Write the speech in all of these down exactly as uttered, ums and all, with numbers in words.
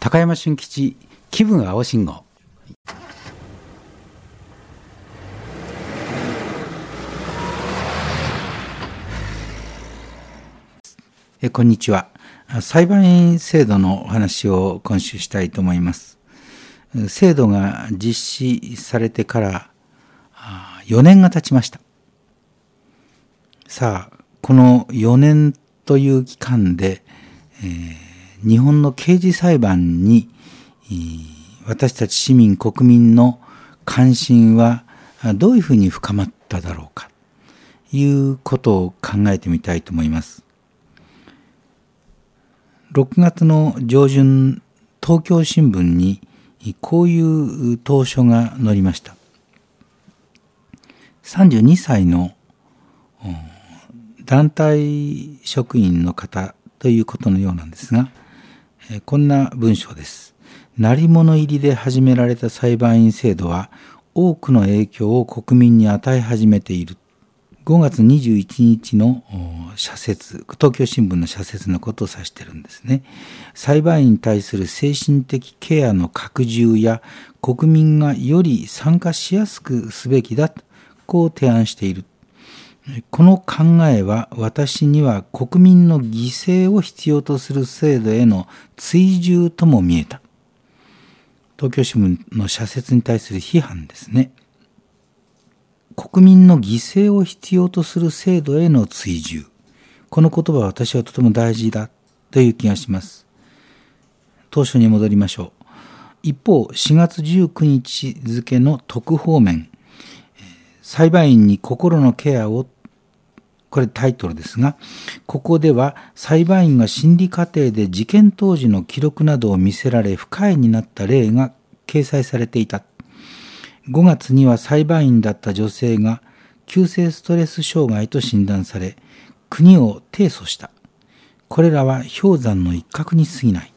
高山俊吉気分青信号。えこんにちは。裁判員制度のお話を今週したいと思います。制度が実施されてからよねんが経ちました。さあ、このよねんという期間で、えー日本の刑事裁判に私たち市民国民の関心はどういうふうに深まっただろうかということを考えてみたいと思います。ろくがつの上旬、東京新聞にこういう投書が載りました。さんじゅうにさいの団体職員の方ということのようなんですが、こんな文章です。鳴り物入りで始められた裁判員制度は多くの影響を国民に与え始めている。ごがつにじゅういちにちの社説、東京新聞の社説のことを指しているんですね。裁判員に対する精神的ケアの拡充や国民がより参加しやすくすべきだと、こう提案している。この考えは私には国民の犠牲を必要とする制度への追従とも見えた。東京新聞の社説に対する批判ですね。国民の犠牲を必要とする制度への追従。この言葉は私はとても大事だという気がします。当初に戻りましょう。一方、しがつじゅうくにち付の特報面、裁判員に心のケアを、これタイトルですが、ここでは裁判員が審理過程で事件当時の記録などを見せられ不快になった例が掲載されていた。ごがつには裁判員だった女性が急性ストレス障害と診断され、国を提訴した。これらは氷山の一角に過ぎない。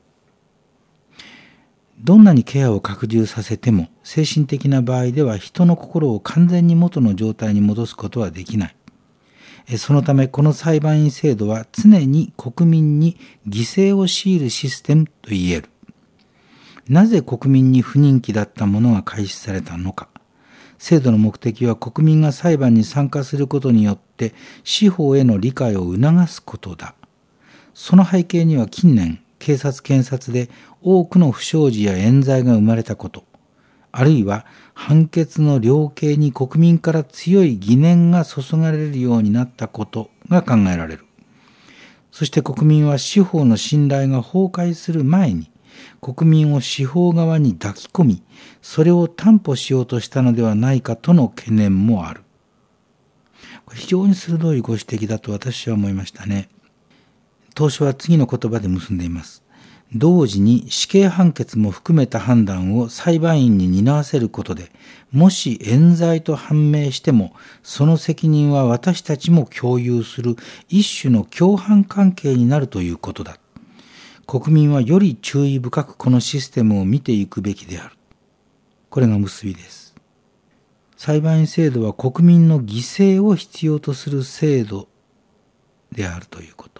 どんなにケアを拡充させても、精神的な場合では人の心を完全に元の状態に戻すことはできない。そのためこの裁判員制度は常に国民に犠牲を強いるシステムと言える。なぜ国民に不人気だったものが開始されたのか。制度の目的は国民が裁判に参加することによって司法への理解を促すことだ。その背景には近年、警察検察で多くの不祥事や冤罪が生まれたこと、あるいは判決の量刑に国民から強い疑念が注がれるようになったことが考えられる。そして国民は司法の信頼が崩壊する前に、国民を司法側に抱き込み、それを担保しようとしたのではないかとの懸念もある。これ非常に鋭いご指摘だと私は思いましたね。当初は次の言葉で結んでいます。同時に死刑判決も含めた判断を裁判員に担わせることで、もし冤罪と判明しても、その責任は私たちも共有する一種の共犯関係になるということだ。国民はより注意深くこのシステムを見ていくべきである。これが結びです。裁判員制度は国民の犠牲を必要とする制度であるということ。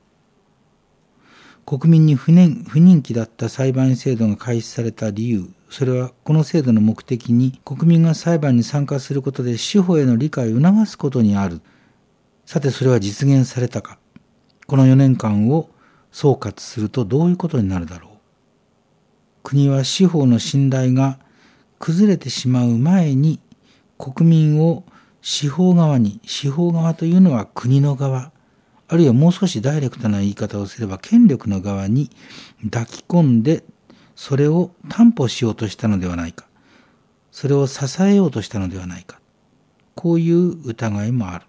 国民に不人、不人気だった裁判員制度が開始された理由、それはこの制度の目的に国民が裁判に参加することで司法への理解を促すことにある。さてそれは実現されたか。このよねんかんを総括するとどういうことになるだろう。国は司法の信頼が崩れてしまう前に国民を司法側に、司法側というのは国の側、あるいはもう少しダイレクトな言い方をすれば権力の側に抱き込んでそれを担保しようとしたのではないか。それを支えようとしたのではないか。こういう疑いもある。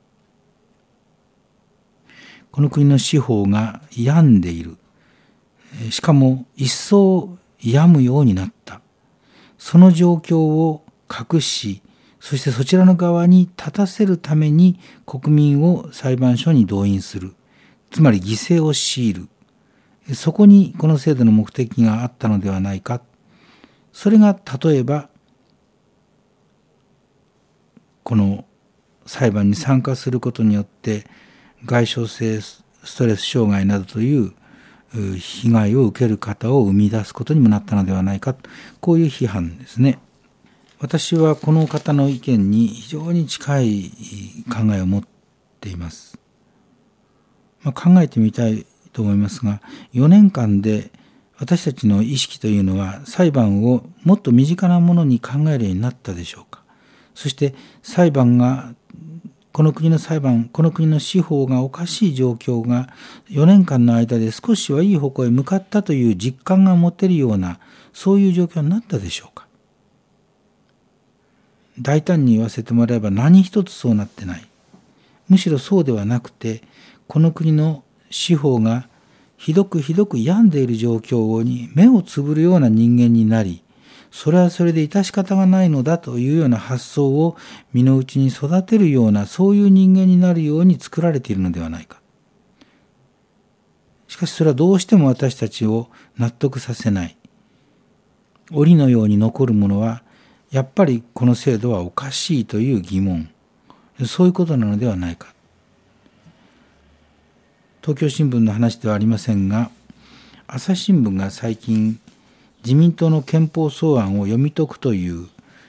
この国の司法が病んでいる。しかも一層病むようになった。その状況を隠し、そしてそちらの側に立たせるために国民を裁判所に動員する。つまり犠牲を強いる。そこにこの制度の目的があったのではないか。それが例えば、この裁判に参加することによって外傷性ストレス障害などという被害を受ける方を生み出すことにもなったのではないか、こういう批判ですね。私はこの方の意見に非常に近い考えを持っています。まあ、考えてみたいと思いますが、よねんかんで私たちの意識というのは裁判をもっと身近なものに考えるようになったでしょうか。そして裁判がこの国の裁判、この国の司法がおかしい状況がよねんかんの間で少しはいい方向へ向かったという実感が持てるような、そういう状況になったでしょうか。大胆に言わせてもらえば何一つそうなってない。むしろそうではなくて、この国の司法がひどくひどく病んでいる状況に目をつぶるような人間になり、それはそれで致し方がないのだというような発想を身の内に育てるような、そういう人間になるように作られているのではないか。しかしそれはどうしても私たちを納得させない。檻のように残るものは、やっぱりこの制度はおかしいという疑問、そういうことなのではないか。東京新聞の話ではありませんが、朝日新聞が最近自民党の憲法草案を読み解くという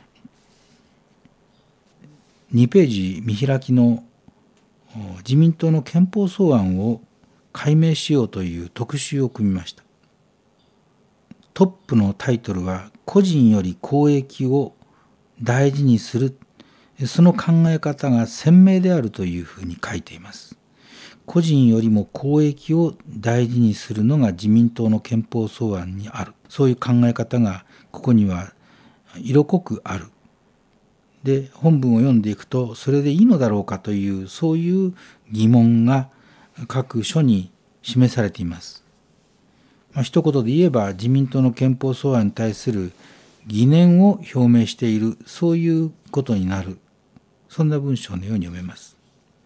にページ見開きの自民党の憲法草案を解明しようという特集を組みました。トップのタイトルは、個人より公益を大事にする、その考え方が鮮明であるというふうに書いています。個人よりも公益を大事にするのが自民党の憲法草案にある。そういう考え方がここには色濃くある。で、本文を読んでいくと、それでいいのだろうかという、そういう疑問が各書に示されています。まあ、一言で言えば、自民党の憲法草案に対する疑念を表明している、そういうことになる。そんな文章のように読めます。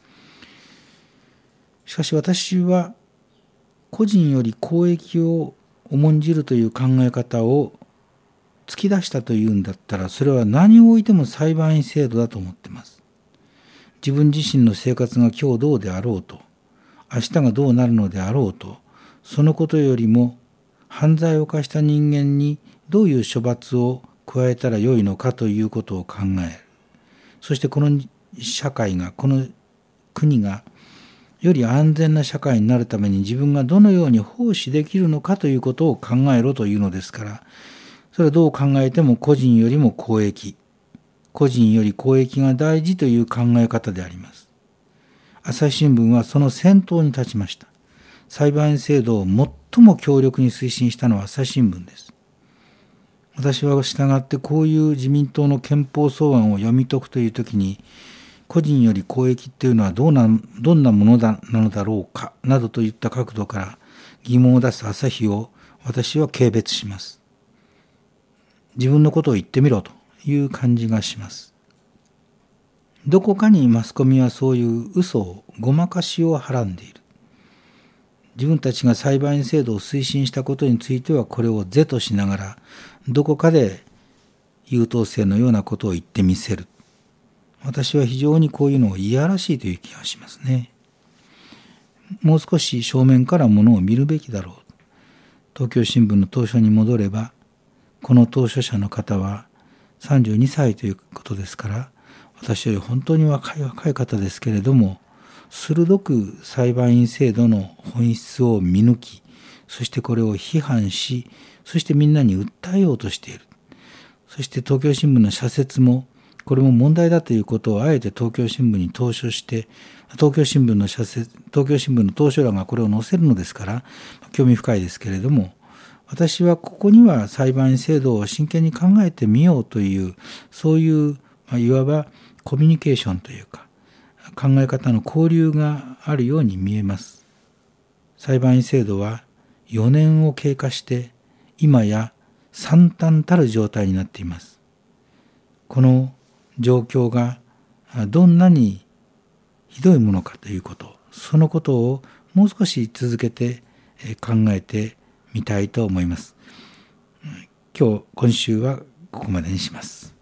しかし私は、個人より公益を重んじるという考え方を突き出したというんだったら、それは何をおいても裁判員制度だと思っています。自分自身の生活が今日どうであろうと、明日がどうなるのであろうと、そのことよりも犯罪を犯した人間にどういう処罰を加えたらよいのかということを考える。そしてこの社会が、この国がより安全な社会になるために自分がどのように奉仕できるのかということを考えろというのですから、それはどう考えても個人よりも公益、個人より公益が大事という考え方であります。朝日新聞はその先頭に立ちました。裁判員制度を最も強力に推進したのは朝日新聞です。私は従ってこういう自民党の憲法草案を読み解くというときに、個人より公益っていうのはどうな、どんなものだなのだろうかなどといった角度から疑問を出す朝日を私は軽蔑します。自分のことを言ってみろという感じがします。どこかにマスコミはそういう嘘を、ごまかしをはらんでいる。自分たちが裁判員制度を推進したことについてはこれを是としながら、どこかで優等生のようなことを言ってみせる。私は非常にこういうのをいやらしいという気がしますね。もう少し正面からものを見るべきだろう。東京新聞の当初に戻れば、この当初者の方はさんじゅうにさいということですから、私より本当に若い若い方ですけれども、鋭く裁判員制度の本質を見抜き、そしてこれを批判し、そしてみんなに訴えようとしている。そして東京新聞の社説も、これも問題だということをあえて東京新聞に投書して、東京新聞の社説、東京新聞の投書欄がこれを載せるのですから、興味深いですけれども、私はここには裁判員制度を真剣に考えてみようという、そういう、まあ、いわばコミュニケーションというか、考え方の交流があるように見えます。裁判員制度はよねんを経過して、今や惨憺たる状態になっています。この状況がどんなにひどいものかということ、そのことをもう少し続けて考えてみたいと思います。今日、今週はここまでにします。